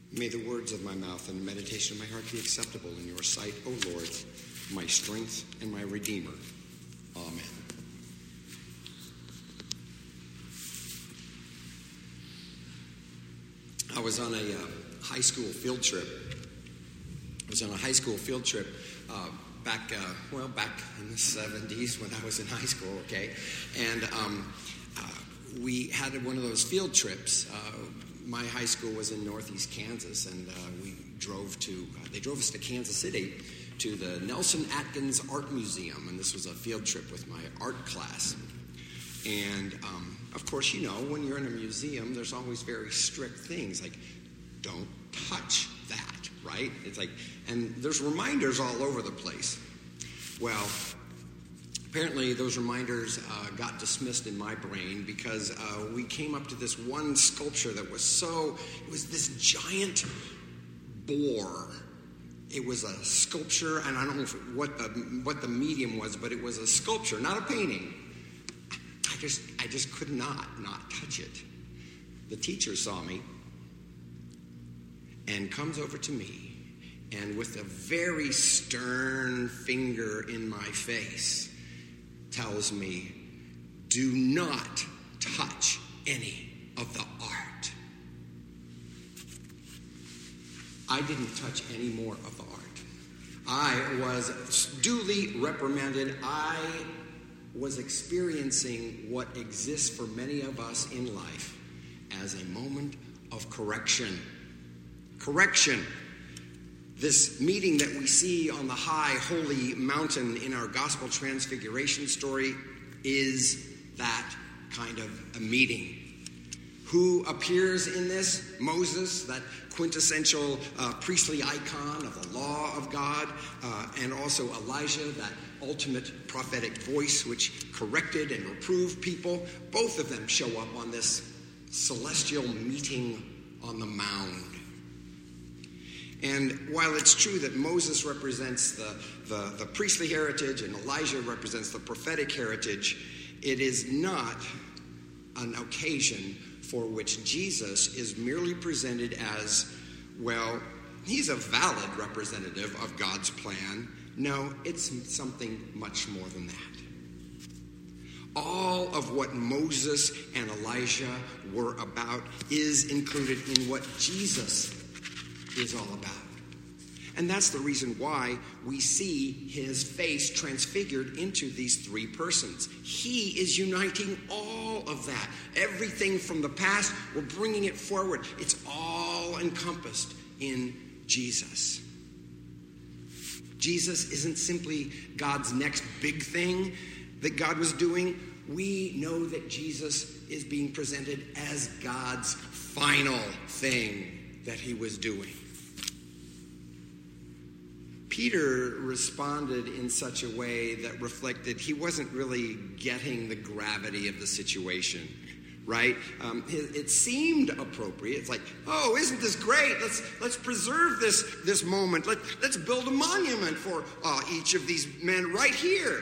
May the words of my mouth and the meditation of my heart be acceptable in your sight, O Lord, my strength and my Redeemer. Amen. I was on a high school field trip. Back in the 70s when I was in high school, okay? And we had one of those field trips. My high school was in northeast Kansas, and they drove us to Kansas City to the Nelson Atkins Art Museum, and this was a field trip with my art class. And, of course, you know, when you're in a museum, there's always very strict things, like don't touch that, right? It's like, and there's reminders all over the place. Well, apparently those reminders got dismissed in my brain because we came up to this one sculpture that was it was this giant boar. It was a sculpture, and I don't know what the medium was, but it was a sculpture, not a painting. I just could not touch it. The teacher saw me and comes over to me and with a very stern finger in my face tells me, do not touch any of the art. I didn't touch any more of the art. I was duly reprimanded. I was experiencing what exists for many of us in life as a moment of correction. Correction. This meeting that we see on the high holy mountain in our gospel transfiguration story is that kind of a meeting. Who appears in this? Moses, that quintessential priestly icon of the law of God, and also Elijah, that ultimate prophetic voice which corrected and reproved people. Both of them show up on this celestial meeting on the mound. And while it's true that Moses represents the priestly heritage and Elijah represents the prophetic heritage, it is not an occasion for which Jesus is merely presented as, well, he's a valid representative of God's plan. No, it's something much more than that. All of what Moses and Elijah were about is included in what Jesus is all about. And that's the reason why we see his face transfigured into these three persons. He is uniting all of that. Everything from the past, we're bringing it forward. It's all encompassed in Jesus. Jesus isn't simply God's next big thing that God was doing. We know that Jesus is being presented as God's final thing that he was doing. Peter responded in such a way that reflected he wasn't really getting the gravity of the situation, right? It seemed appropriate. It's like, oh, isn't this great? Let's preserve this moment. Let's build a monument for each of these men right here.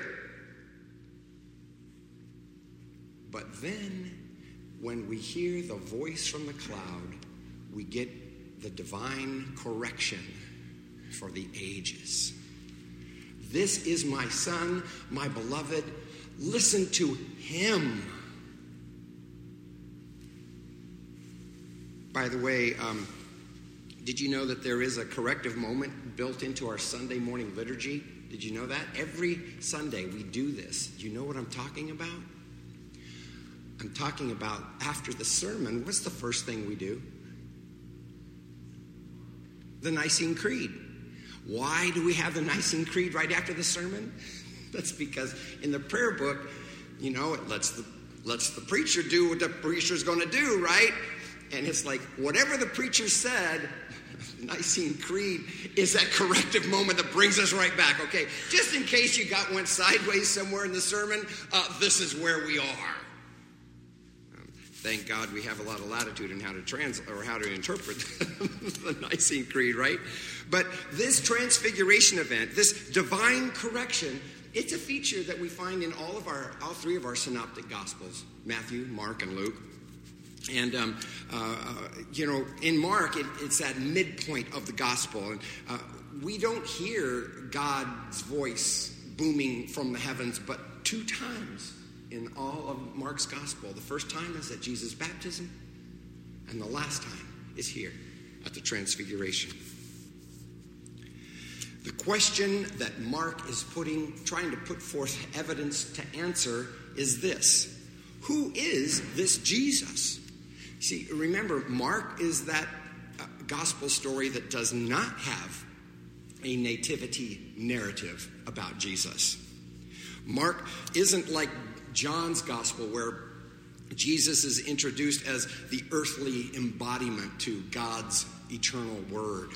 But then, when we hear the voice from the cloud, we get the divine correction for the ages. This is my son, my beloved. Listen to him. By the way, did you know that there is a corrective moment built into our Sunday morning liturgy? Did you know that? Every Sunday we do this. Do you know what I'm talking about? I'm talking about after the sermon, what's the first thing we do? The Nicene Creed. Why do we have the Nicene Creed right after the sermon? That's because in the prayer book, you know, it lets the preacher do what the preacher's going to do, right? And it's like, whatever the preacher said, Nicene Creed is that corrective moment that brings us right back. Okay, just in case you went sideways somewhere in the sermon, this is where we are. Thank God we have a lot of latitude in how to interpret the Nicene Creed, right? But this transfiguration event, this divine correction, it's a feature that we find in all three of our synoptic gospels, Matthew, Mark, and Luke. And, in Mark, it's that midpoint of the gospel. And we don't hear God's voice booming from the heavens but 2 times in all of Mark's gospel. The first time is at Jesus' baptism, and the last time is here at the Transfiguration. The question that Mark is trying to put forth evidence to answer is this: who is this Jesus? See, remember, Mark is that gospel story that does not have a nativity narrative about Jesus. Mark isn't like John's gospel, where Jesus is introduced as the earthly embodiment to God's eternal word.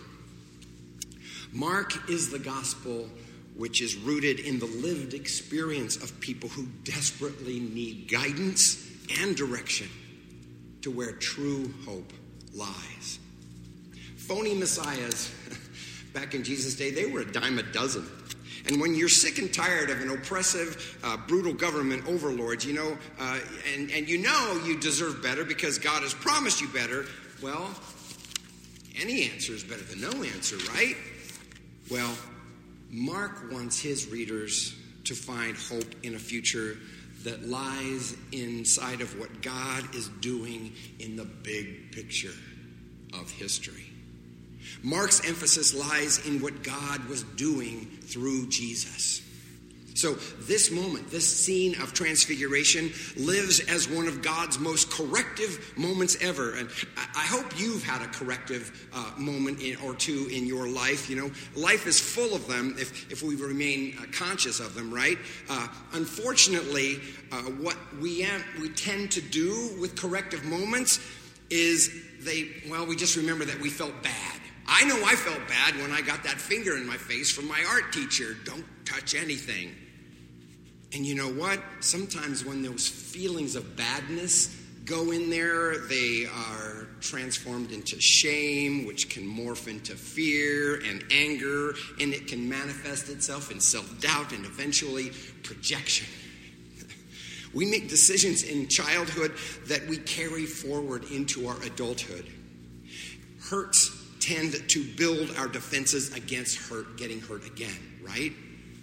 Mark is the gospel which is rooted in the lived experience of people who desperately need guidance and direction to where true hope lies. Phony messiahs back in Jesus' day, they were a dime a dozen. And when you're sick and tired of an oppressive, brutal government overlord, and you deserve better because God has promised you better, well, any answer is better than no answer, right? Well, Mark wants his readers to find hope in a future that lies inside of what God is doing in the big picture of history. Mark's emphasis lies in what God was doing through Jesus. So this moment, this scene of transfiguration, lives as one of God's most corrective moments ever. And I hope you've had a corrective moment or two in your life. Life is full of them if we remain conscious of them, right? Unfortunately, what we tend to do with corrective moments is we just remember that we felt bad. I know I felt bad when I got that finger in my face from my art teacher. Don't touch anything. And you know what? Sometimes when those feelings of badness go in there, they are transformed into shame, which can morph into fear and anger, and it can manifest itself in self-doubt and eventually projection. We make decisions in childhood that we carry forward into our adulthood. Hurts tend to build our defenses against getting hurt again, right?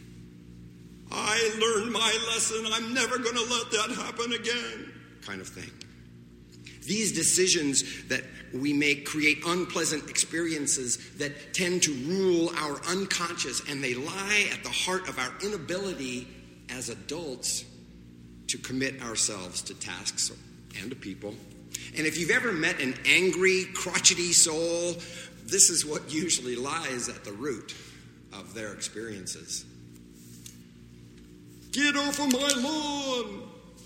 I learned my lesson. I'm never going to let that happen again, kind of thing. These decisions that we make create unpleasant experiences that tend to rule our unconscious, and they lie at the heart of our inability as adults to commit ourselves to tasks and to people. And if you've ever met an angry, crotchety soul, this is what usually lies at the root of their experiences. Get off of my lawn!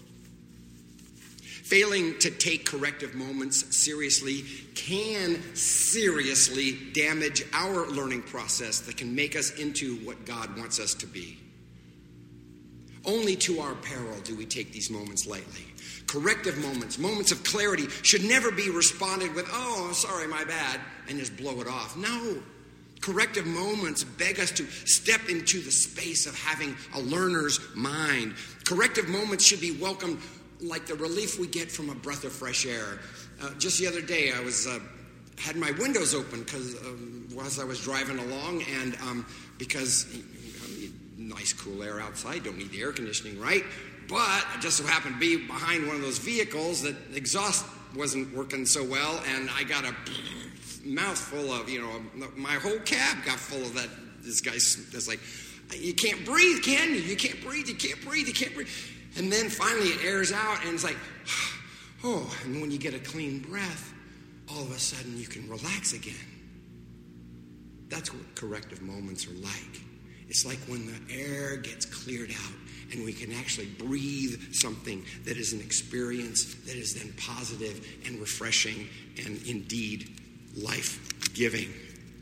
Failing to take corrective moments seriously can seriously damage our learning process that can make us into what God wants us to be. Only to our peril do we take these moments lightly. Corrective moments, moments of clarity, should never be responded with, "Oh, sorry, my bad," and just blow it off. No. Corrective moments beg us to step into the space of having a learner's mind. Corrective moments should be welcomed like the relief we get from a breath of fresh air. Just the other day, I had my windows open as I was driving along, and because nice cool air outside, don't need the air conditioning, right? But I just so happened to be behind one of those vehicles that exhaust wasn't working so well, and I got a mouthful of, my whole cab got full of that. This guy's like, "You can't breathe, can you? You can't breathe, you can't breathe, you can't breathe." And then finally it airs out, and it's like, oh, and when you get a clean breath, all of a sudden you can relax again. That's what corrective moments are like. It's like when the air gets cleared out and we can actually breathe something that is an experience that is then positive and refreshing and indeed life-giving.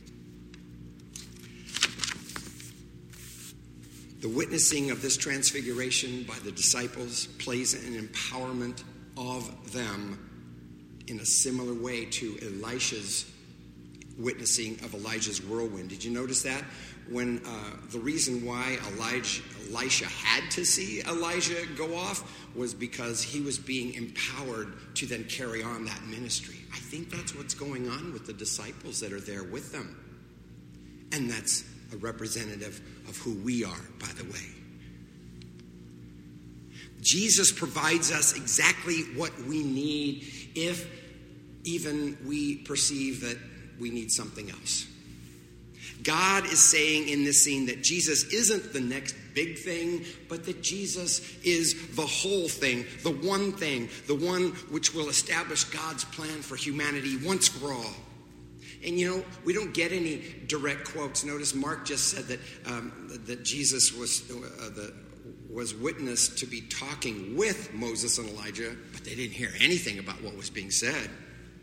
The witnessing of this transfiguration by the disciples plays an empowerment of them in a similar way to Elisha's witnessing of Elijah's whirlwind. Did you notice that? When the reason why Elisha had to see Elijah go off was because he was being empowered to then carry on that ministry. I think that's what's going on with the disciples that are there with them. And that's a representative of who we are, by the way. Jesus provides us exactly what we need if even we perceive that we need something else. God is saying in this scene that Jesus isn't the next big thing, but that Jesus is the whole thing, the one which will establish God's plan for humanity once for all. And we don't get any direct quotes. Notice Mark just said that Jesus was witnessed to be talking with Moses and Elijah, but they didn't hear anything about what was being said.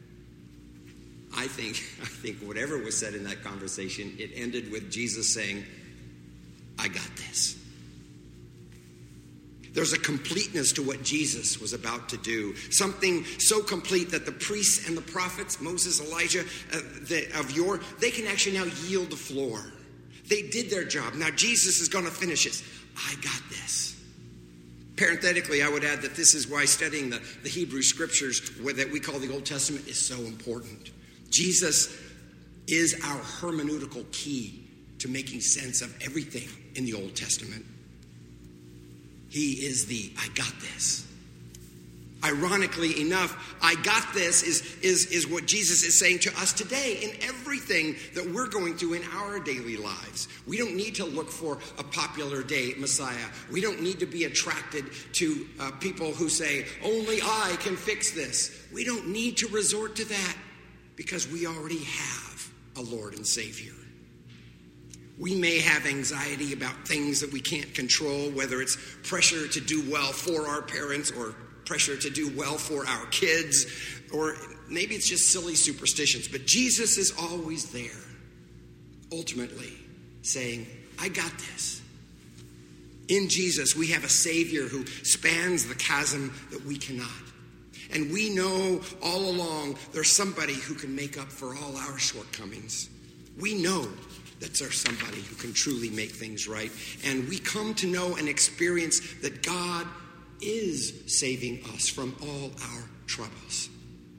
I think whatever was said in that conversation, it ended with Jesus saying, I got this. There's a completeness to what Jesus was about to do. Something so complete that the priests and the prophets, Moses, Elijah, they can actually now yield the floor. They did their job. Now Jesus is going to finish this. I got this. Parenthetically, I would add that this is why studying the Hebrew scriptures that we call the Old Testament is so important. Jesus is our hermeneutical key to making sense of everything in the Old Testament. He is the I got this. Ironically enough, I got this is what Jesus is saying to us today in everything that we're going through in our daily lives. We don't need to look for a popular day Messiah. We don't need to be attracted to people who say, only I can fix this. We don't need to resort to that because we already have a Lord and Savior. We may have anxiety about things that we can't control, whether it's pressure to do well for our parents or pressure to do well for our kids, or maybe it's just silly superstitions. But Jesus is always there, ultimately saying, I got this. In Jesus, we have a Savior who spans the chasm that we cannot. And we know all along there's somebody who can make up for all our shortcomings. We know that there's somebody who can truly make things right. And we come to know and experience that God is saving us from all our troubles.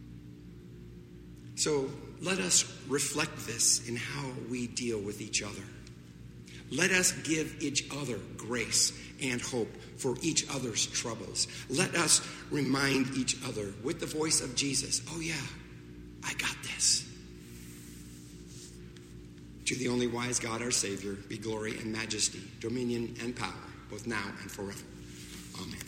So let us reflect this in how we deal with each other. Let us give each other grace and hope for each other's troubles. Let us remind each other with the voice of Jesus, oh yeah, I got this. To the only wise God, our Savior, be glory and majesty, dominion and power, both now and forever. Amen.